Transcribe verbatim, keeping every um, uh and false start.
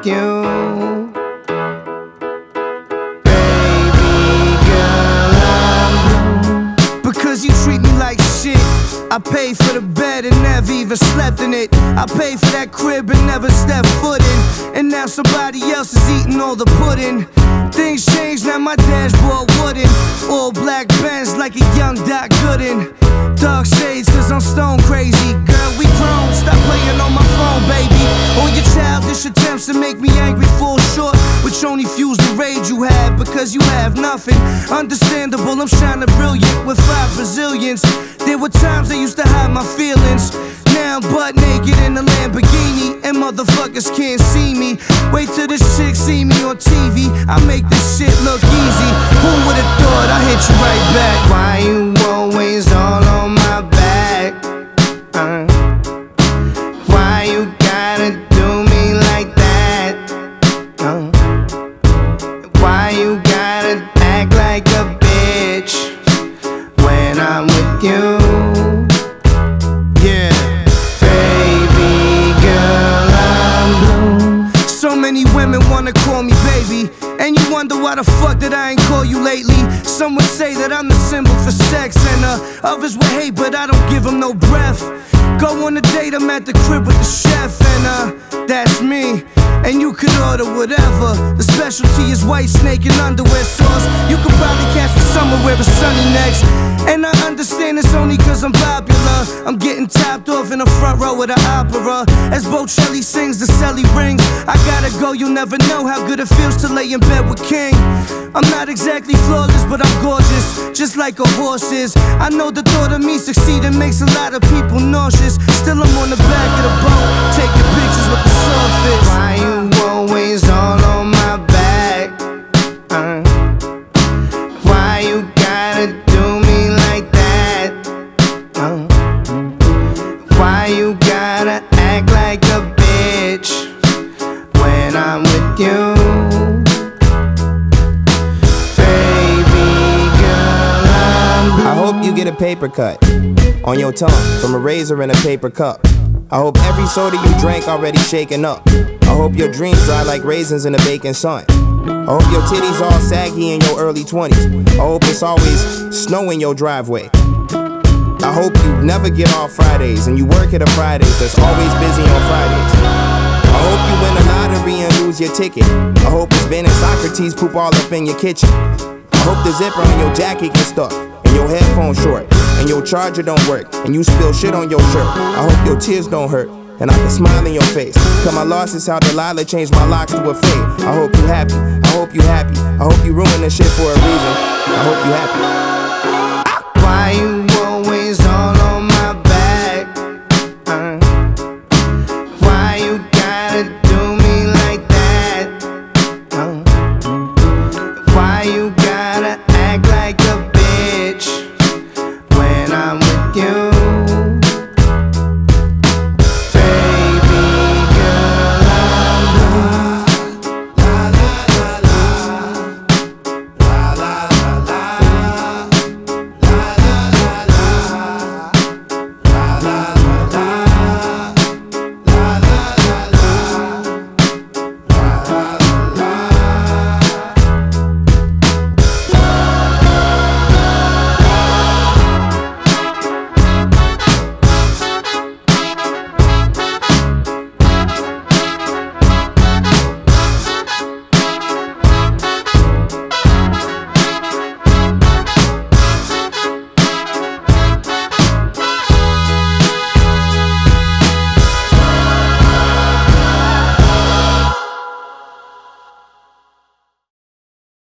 with you. Because you treat me like shit. I paid for the bed and never even slept in it. I paid for that crib and never stepped foot in. And now somebody else is eating all the pudding. Things changed, now my dashboard wooden. All black Benz like a young Doc Gooden. Dark shades cause I'm stone crazy. Girl, we grown, stop playing on my phone, baby. All your childish attempts to make me angry fall short, which only fuels the rage you have because you have nothing. Understandable, I'm shining brilliant with five Brazilians. There were times I used to hide my feelings. Now I'm butt naked in a Lamborghini and motherfuckers can't see me. Wait till this chick see me on T V, I make this shit look easy. Who would've thought I hit you right back? Why you always all on my back? Uh, why you gotta do me like that? Uh, why you gotta act like a bitch when I'm with you? Yeah. So many women wanna call me baby, and you wonder why the fuck that I ain't call you lately. Some would say that I'm the symbol for sex, and uh, others would hate, but I don't give them no breath. Go on a date, I'm at the crib with the chef, and uh, that's me. And you could order whatever. The specialty is white snake and underwear sauce. You could probably catch me somewhere where it's sunny next. And I understand it's only cause I'm popular. I'm getting topped off in the front row of the opera. As Bocelli sings, the celly rings. I gotta go, you'll never know how good it feels to lay in bed with King. I'm not exactly flawless, but I'm gorgeous, just like a horse is. I know the thought of me succeeding makes a lot of people nauseous. Still I'm on the back of the boat, taking pictures with the swordfish. Why you always all on my back? Uh, why you gotta do me like that? Uh, why you gotta act like a bitch when I'm with you? I hope you get a paper cut on your tongue from a razor in a paper cup. I hope every soda you drank already shaken up. I hope your dreams dry like raisins in the baking sun. I hope your titties all saggy in your early twenties. I hope it's always snow in your driveway. I hope you never get off Fridays and you work at a Fridays that's always busy on Fridays. I hope you win the lottery and lose your ticket. I hope it's Ben and Socrates poop all up in your kitchen. I hope the zipper on your jacket gets stuck, and your headphones short, and your charger don't work, and you spill shit on your shirt. I hope your tears don't hurt, and I can smile in your face. Cause my loss is how Delilah changed my locks to a fade. I hope you happy, I hope you happy. I hope you ruin this shit for a reason. I hope you happy. Why you